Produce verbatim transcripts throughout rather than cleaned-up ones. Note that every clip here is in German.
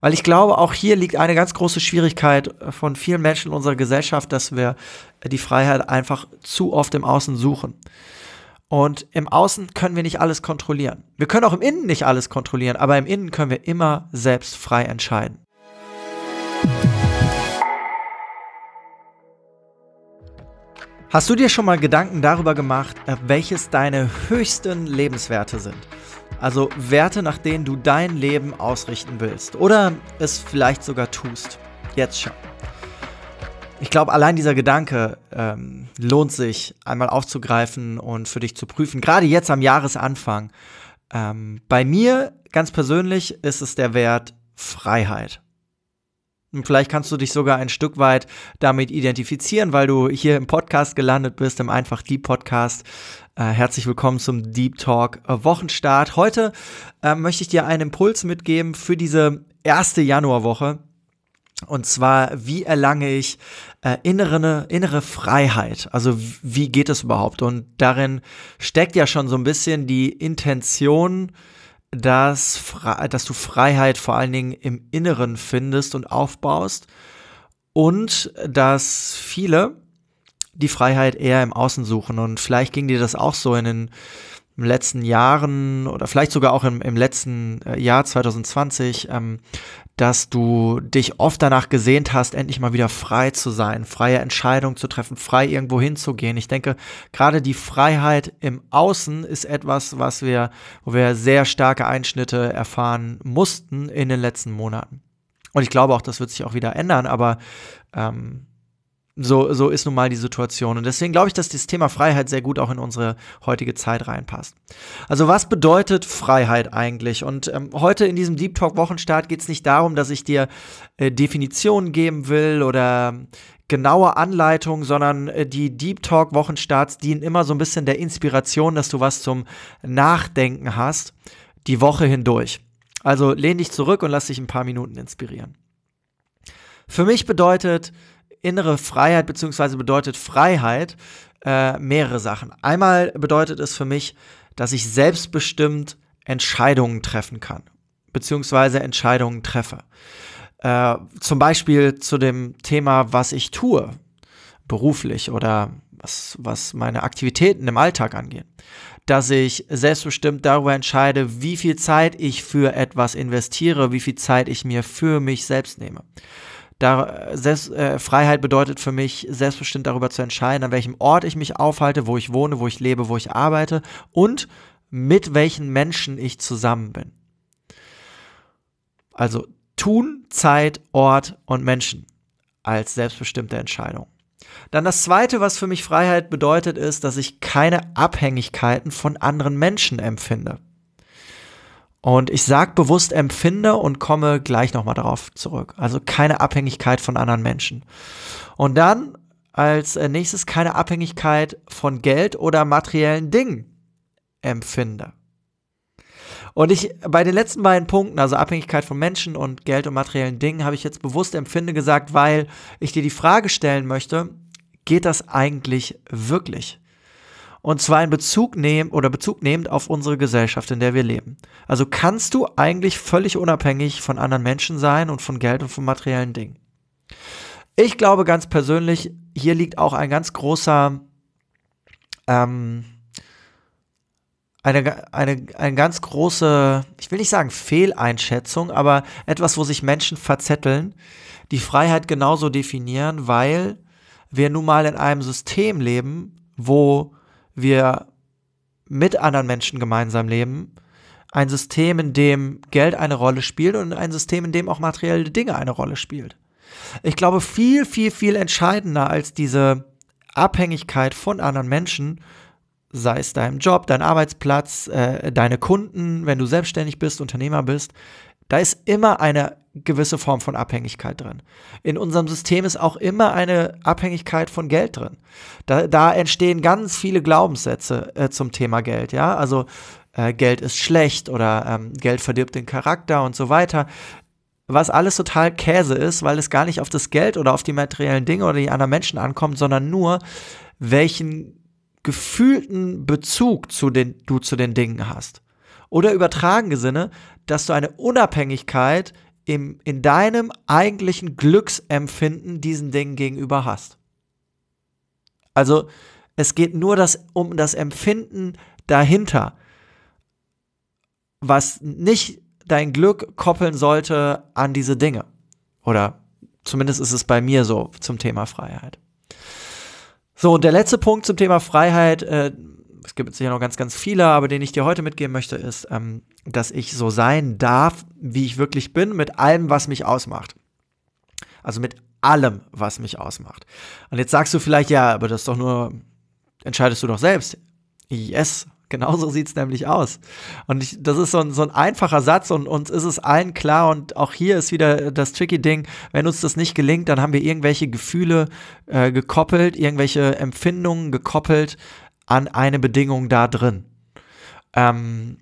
Weil ich glaube, auch hier liegt eine ganz große Schwierigkeit von vielen Menschen in unserer Gesellschaft, dass wir die Freiheit einfach zu oft im Außen suchen. Und im Außen können wir nicht alles kontrollieren. Wir können auch im Innen nicht alles kontrollieren, aber im Innen können wir immer selbst frei entscheiden. Hast du dir schon mal Gedanken darüber gemacht, welches deine höchsten Lebenswerte sind? Also Werte, nach denen du dein Leben ausrichten willst oder es vielleicht sogar tust. Jetzt schon. Ich glaube, allein dieser Gedanke ähm, lohnt sich einmal aufzugreifen und für dich zu prüfen. Gerade jetzt am Jahresanfang. Ähm, bei mir ganz persönlich ist es der Wert Freiheit. Und vielleicht kannst du dich sogar ein Stück weit damit identifizieren, weil du hier im Podcast gelandet bist, im Einfach Deep Podcast. Äh, herzlich willkommen zum Deep Talk äh, Wochenstart. Heute äh, möchte ich dir einen Impuls mitgeben für diese erste Januarwoche. Und zwar, wie erlange ich äh, innere, innere Freiheit? Also wie geht es überhaupt? Und darin steckt ja schon so ein bisschen die Intention, dass, Fre- dass du Freiheit vor allen Dingen im Inneren findest und aufbaust und dass viele die Freiheit eher im Außen suchen. Und vielleicht ging dir das auch so in den letzten Jahren oder vielleicht sogar auch im, im letzten äh, Jahr zwanzig zwanzig, ähm, dass du dich oft danach gesehnt hast, endlich mal wieder frei zu sein, freie Entscheidungen zu treffen, frei irgendwo hinzugehen. Ich denke, gerade die Freiheit im Außen ist etwas, was wir, wo wir sehr starke Einschnitte erfahren mussten in den letzten Monaten. Und ich glaube auch, das wird sich auch wieder ändern, aber ähm, So, so ist nun mal die Situation. Und deswegen glaube ich, dass das Thema Freiheit sehr gut auch in unsere heutige Zeit reinpasst. Also was bedeutet Freiheit eigentlich? Und ähm, heute in diesem Deep Talk Wochenstart geht es nicht darum, dass ich dir äh, Definitionen geben will oder genaue Anleitungen, sondern äh, die Deep Talk Wochenstarts dienen immer so ein bisschen der Inspiration, dass du was zum Nachdenken hast, die Woche hindurch. Also lehn dich zurück und lass dich ein paar Minuten inspirieren. Für mich bedeutet innere Freiheit beziehungsweise bedeutet Freiheit äh, mehrere Sachen. Einmal bedeutet es für mich, dass ich selbstbestimmt Entscheidungen treffen kann, beziehungsweise Entscheidungen treffe. Äh, zum Beispiel zu dem Thema, was ich tue, beruflich oder was, was meine Aktivitäten im Alltag angeht. Dass ich selbstbestimmt darüber entscheide, wie viel Zeit ich für etwas investiere, wie viel Zeit ich mir für mich selbst nehme. Da, selbst, äh, Freiheit bedeutet für mich, selbstbestimmt darüber zu entscheiden, an welchem Ort ich mich aufhalte, wo ich wohne, wo ich lebe, wo ich arbeite und mit welchen Menschen ich zusammen bin. Also tun, Zeit, Ort und Menschen als selbstbestimmte Entscheidung. Dann das Zweite, was für mich Freiheit bedeutet, ist, dass ich keine Abhängigkeiten von anderen Menschen empfinde. Und ich sage bewusst empfinde und komme gleich nochmal darauf zurück. Also keine Abhängigkeit von anderen Menschen. Und dann als nächstes keine Abhängigkeit von Geld oder materiellen Dingen empfinde. Und ich bei den letzten beiden Punkten, also Abhängigkeit von Menschen und Geld und materiellen Dingen, habe ich jetzt bewusst empfinde gesagt, weil ich dir die Frage stellen möchte, geht das eigentlich wirklich? Und zwar in Bezug nehmen oder Bezug nehmend auf unsere Gesellschaft, in der wir leben. Also kannst du eigentlich völlig unabhängig von anderen Menschen sein und von Geld und von materiellen Dingen. Ich glaube ganz persönlich, hier liegt auch ein ganz großer, ähm, eine, eine, eine ganz große, ich will nicht sagen Fehleinschätzung, aber etwas, wo sich Menschen verzetteln, die Freiheit genauso definieren, weil wir nun mal in einem System leben, wo wir mit anderen Menschen gemeinsam leben, ein System, in dem Geld eine Rolle spielt und ein System, in dem auch materielle Dinge eine Rolle spielt. Ich glaube, viel, viel, viel entscheidender als diese Abhängigkeit von anderen Menschen, sei es dein Job, dein Arbeitsplatz, äh, deine Kunden, wenn du selbstständig bist, Unternehmer bist, da ist immer eine gewisse Form von Abhängigkeit drin. In unserem System ist auch immer eine Abhängigkeit von Geld drin. Da, da entstehen ganz viele Glaubenssätze äh, zum Thema Geld, ja, also äh, Geld ist schlecht oder ähm, Geld verdirbt den Charakter und so weiter, was alles total Käse ist, weil es gar nicht auf das Geld oder auf die materiellen Dinge oder die anderen Menschen ankommt, sondern nur, welchen gefühlten Bezug zu den, du zu den Dingen hast. Oder übertragene Sinne, dass du eine Unabhängigkeit im, in deinem eigentlichen Glücksempfinden diesen Dingen gegenüber hast. Also es geht nur das, um das Empfinden dahinter, was nicht dein Glück koppeln sollte an diese Dinge. Oder zumindest ist es bei mir so zum Thema Freiheit. So, und der letzte Punkt zum Thema Freiheit, äh, es gibt sicher noch ganz, ganz viele, aber den ich dir heute mitgeben möchte, ist, ähm, dass ich so sein darf, wie ich wirklich bin, mit allem, was mich ausmacht. Also mit allem, was mich ausmacht. Und jetzt sagst du vielleicht, ja, aber das ist doch nur, entscheidest du doch selbst. Yes, genauso sieht es nämlich aus. Und ich, das ist so ein, so ein einfacher Satz und uns ist es allen klar und auch hier ist wieder das tricky Ding, wenn uns das nicht gelingt, dann haben wir irgendwelche Gefühle äh, gekoppelt, irgendwelche Empfindungen gekoppelt an eine Bedingung da drin. Ähm,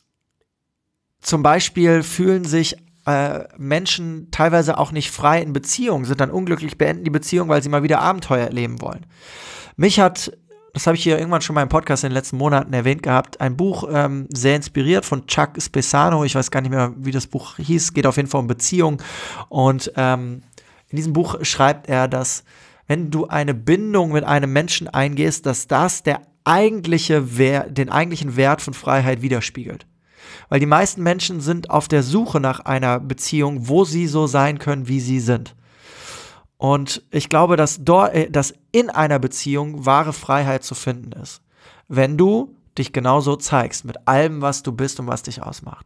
zum Beispiel fühlen sich äh, Menschen teilweise auch nicht frei in Beziehungen, sind dann unglücklich, beenden die Beziehung, weil sie mal wieder Abenteuer erleben wollen. Mich hat, das habe ich hier irgendwann schon mal im Podcast in den letzten Monaten erwähnt gehabt, ein Buch ähm, sehr inspiriert von Chuck Spezzano, ich weiß gar nicht mehr, wie das Buch hieß, geht auf jeden Fall um Beziehung und ähm, in diesem Buch schreibt er, dass wenn du eine Bindung mit einem Menschen eingehst, dass das der eigentliche Wert, den eigentlichen Wert von Freiheit widerspiegelt. Weil die meisten Menschen sind auf der Suche nach einer Beziehung, wo sie so sein können, wie sie sind. Und ich glaube, dass dort, äh, dass in einer Beziehung wahre Freiheit zu finden ist. Wenn du dich genauso zeigst, mit allem, was du bist und was dich ausmacht.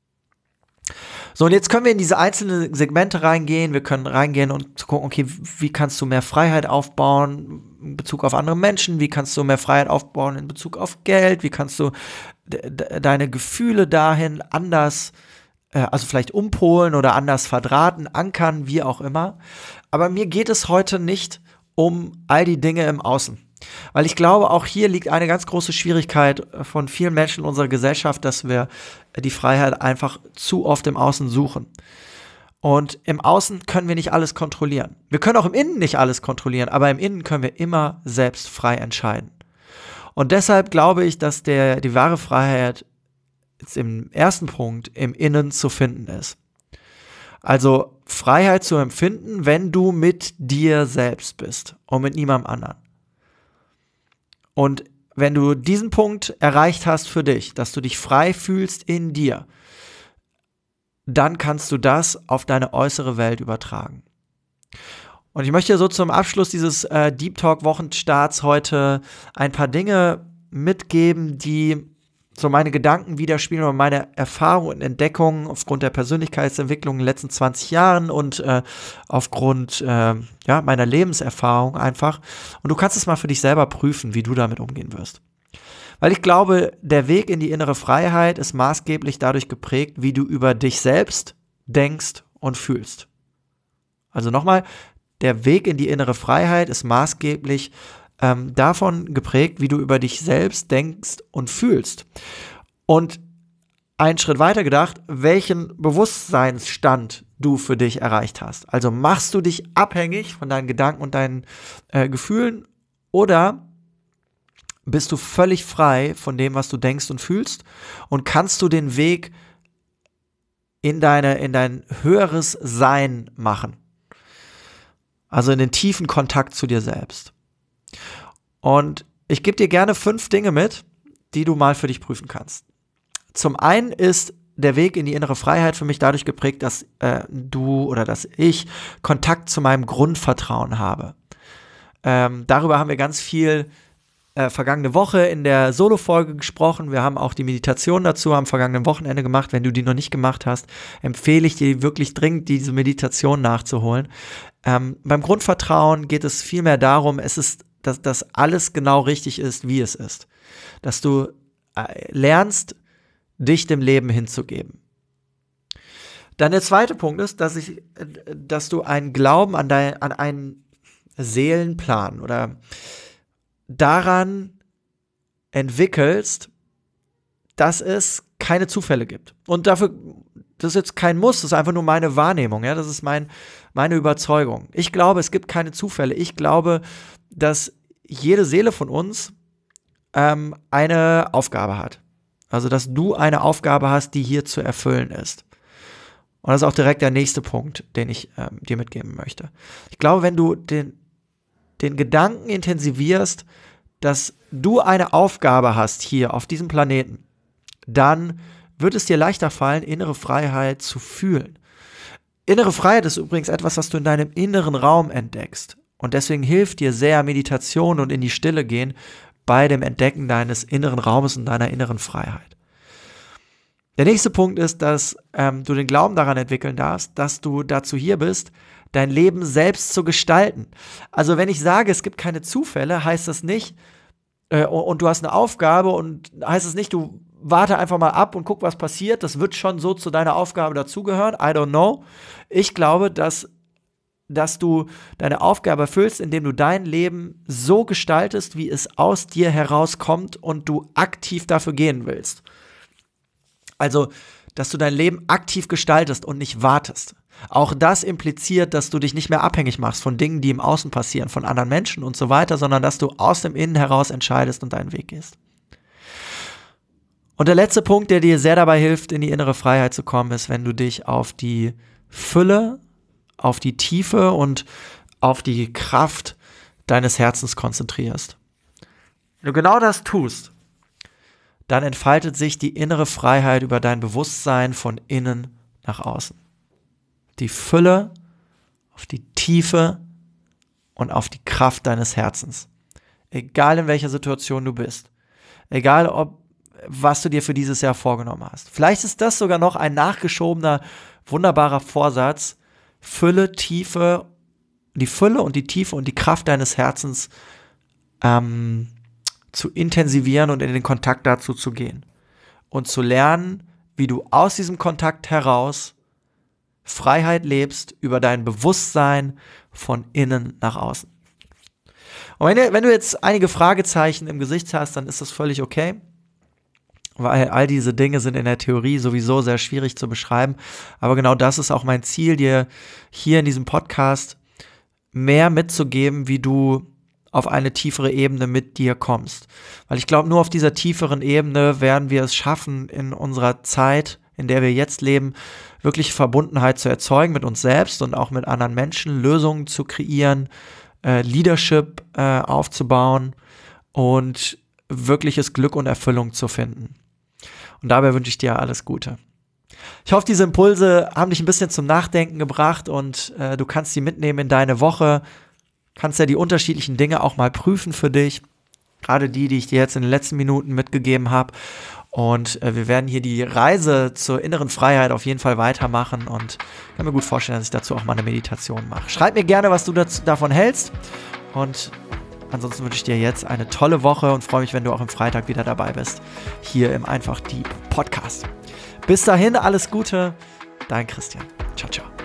So, und jetzt können wir in diese einzelnen Segmente reingehen. Wir können reingehen und gucken, okay, wie kannst du mehr Freiheit aufbauen in Bezug auf andere Menschen? Wie kannst du mehr Freiheit aufbauen in Bezug auf Geld? Wie kannst du de- de- deine Gefühle dahin anders, äh, also vielleicht umpolen oder anders verdrahten, ankern, wie auch immer. Aber mir geht es heute nicht um all die Dinge im Außen. Weil ich glaube, auch hier liegt eine ganz große Schwierigkeit von vielen Menschen in unserer Gesellschaft, dass wir die Freiheit einfach zu oft im Außen suchen. Und im Außen können wir nicht alles kontrollieren. Wir können auch im Innen nicht alles kontrollieren, aber im Innen können wir immer selbst frei entscheiden. Und deshalb glaube ich, dass der, die wahre Freiheit jetzt im ersten Punkt im Innen zu finden ist. Also Freiheit zu empfinden, wenn du mit dir selbst bist und mit niemandem anderen. Und wenn du diesen Punkt erreicht hast für dich, dass du dich frei fühlst in dir, dann kannst du das auf deine äußere Welt übertragen. Und ich möchte so zum Abschluss dieses äh, Deep Talk Wochenstarts heute ein paar Dinge mitgeben, die so meine Gedanken widerspiegeln oder meine Erfahrungen und Entdeckungen aufgrund der Persönlichkeitsentwicklung in den letzten zwanzig Jahren und äh, aufgrund äh, ja, meiner Lebenserfahrung einfach. Und du kannst es mal für dich selber prüfen, wie du damit umgehen wirst. Weil ich glaube, der Weg in die innere Freiheit ist maßgeblich dadurch geprägt, wie du über dich selbst denkst und fühlst. Also nochmal, der Weg in die innere Freiheit ist maßgeblich Ähm, davon geprägt, wie du über dich selbst denkst und fühlst. Und einen Schritt weiter gedacht, welchen Bewusstseinsstand du für dich erreicht hast. Also machst du dich abhängig von deinen Gedanken und deinen äh, Gefühlen oder bist du völlig frei von dem, was du denkst und fühlst und kannst du den Weg in deine, in dein höheres Sein machen. Also in den tiefen Kontakt zu dir selbst. Und ich gebe dir gerne fünf Dinge mit, die du mal für dich prüfen kannst. Zum einen ist der Weg in die innere Freiheit für mich dadurch geprägt, dass äh, du oder dass ich Kontakt zu meinem Grundvertrauen habe. Ähm, darüber haben wir ganz viel äh, vergangene Woche in der Solo-Folge gesprochen. Wir haben auch die Meditation dazu am vergangenen Wochenende gemacht. Wenn du die noch nicht gemacht hast, empfehle ich dir wirklich dringend, diese Meditation nachzuholen. Ähm, beim Grundvertrauen geht es vielmehr darum, es ist dass das alles genau richtig ist, wie es ist. Dass du äh, lernst, dich dem Leben hinzugeben. Dann der zweite Punkt ist, dass, ich, äh, dass du einen Glauben an, dein, an einen Seelenplan oder daran entwickelst, dass es keine Zufälle gibt. Und dafür, das ist jetzt kein Muss, das ist einfach nur meine Wahrnehmung, ja, das ist mein, meine Überzeugung. Ich glaube, es gibt keine Zufälle. Ich glaube, dass jede Seele von uns ähm, eine Aufgabe hat. Also, dass du eine Aufgabe hast, die hier zu erfüllen ist. Und das ist auch direkt der nächste Punkt, den ich ähm, dir mitgeben möchte. Ich glaube, wenn du den, den Gedanken intensivierst, dass du eine Aufgabe hast hier auf diesem Planeten, dann wird es dir leichter fallen, innere Freiheit zu fühlen. Innere Freiheit ist übrigens etwas, was du in deinem inneren Raum entdeckst. Und deswegen hilft dir sehr Meditation und in die Stille gehen bei dem Entdecken deines inneren Raumes und deiner inneren Freiheit. Der nächste Punkt ist, dass ähm, du den Glauben daran entwickeln darfst, dass du dazu hier bist, dein Leben selbst zu gestalten. Also wenn ich sage, es gibt keine Zufälle, heißt das nicht, äh, und du hast eine Aufgabe und heißt es nicht, du warte einfach mal ab und guck, was passiert. Das wird schon so zu deiner Aufgabe dazugehören. I don't know. Ich glaube, dass, dass du deine Aufgabe erfüllst, indem du dein Leben so gestaltest, wie es aus dir herauskommt und du aktiv dafür gehen willst. Also, dass du dein Leben aktiv gestaltest und nicht wartest. Auch das impliziert, dass du dich nicht mehr abhängig machst von Dingen, die im Außen passieren, von anderen Menschen und so weiter, sondern dass du aus dem Innen heraus entscheidest und deinen Weg gehst. Und der letzte Punkt, der dir sehr dabei hilft, in die innere Freiheit zu kommen, ist, wenn du dich auf die Fülle, auf die Tiefe und auf die Kraft deines Herzens konzentrierst. Wenn du genau das tust, dann entfaltet sich die innere Freiheit über dein Bewusstsein von innen nach außen. Die Fülle, auf die Tiefe und auf die Kraft deines Herzens. Egal in welcher Situation du bist. Egal, ob was du dir für dieses Jahr vorgenommen hast. Vielleicht ist das sogar noch ein nachgeschobener, wunderbarer Vorsatz. Fülle, Tiefe, die Fülle und die Tiefe und die Kraft deines Herzens ähm, zu intensivieren und in den Kontakt dazu zu gehen. Und zu lernen, wie du aus diesem Kontakt heraus Freiheit lebst über dein Bewusstsein von innen nach außen. Und wenn, wenn du jetzt einige Fragezeichen im Gesicht hast, dann ist das völlig okay. Weil all diese Dinge sind in der Theorie sowieso sehr schwierig zu beschreiben. Aber genau das ist auch mein Ziel, dir hier in diesem Podcast mehr mitzugeben, wie du auf eine tiefere Ebene mit dir kommst. Weil ich glaube, nur auf dieser tieferen Ebene werden wir es schaffen, in unserer Zeit, in der wir jetzt leben, wirklich Verbundenheit zu erzeugen mit uns selbst und auch mit anderen Menschen, Lösungen zu kreieren, äh, Leadership äh, aufzubauen und wirkliches Glück und Erfüllung zu finden. Und dabei wünsche ich dir alles Gute. Ich hoffe, diese Impulse haben dich ein bisschen zum Nachdenken gebracht und äh, du kannst sie mitnehmen in deine Woche, kannst ja die unterschiedlichen Dinge auch mal prüfen für dich, gerade die, die ich dir jetzt in den letzten Minuten mitgegeben habe. Und äh, wir werden hier die Reise zur inneren Freiheit auf jeden Fall weitermachen und kann mir gut vorstellen, dass ich dazu auch mal eine Meditation mache. Schreib mir gerne, was du dazu, davon hältst und ansonsten wünsche ich dir jetzt eine tolle Woche und freue mich, wenn du auch am Freitag wieder dabei bist, hier im Einfach Deep Podcast. Bis dahin, alles Gute, dein Christian. Ciao, ciao.